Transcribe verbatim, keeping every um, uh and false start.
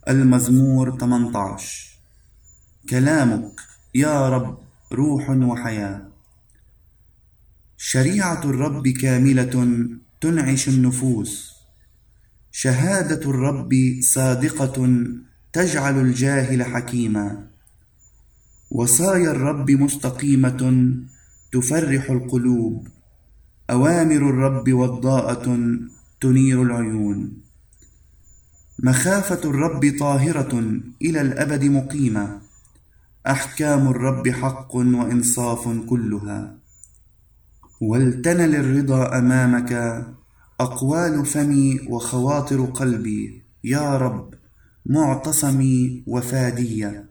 المزمور ثمانية عشر. كلامك يا رب روح وحياة. شريعة الرب كاملة تنعش النفوس، شهادة الرب صادقة تجعل الجاهل حكيما. وصايا الرب مستقيمة تفرح القلوب، أوامر الرب وضاءة تنير العيون. مخافة الرب طاهرة إلى الأبد مقيمة، أحكام الرب حق وإنصاف كلها. ولتنل الرضا أمامك أقوال فمي وخواطر قلبي، يا رب معتصمي وفادي.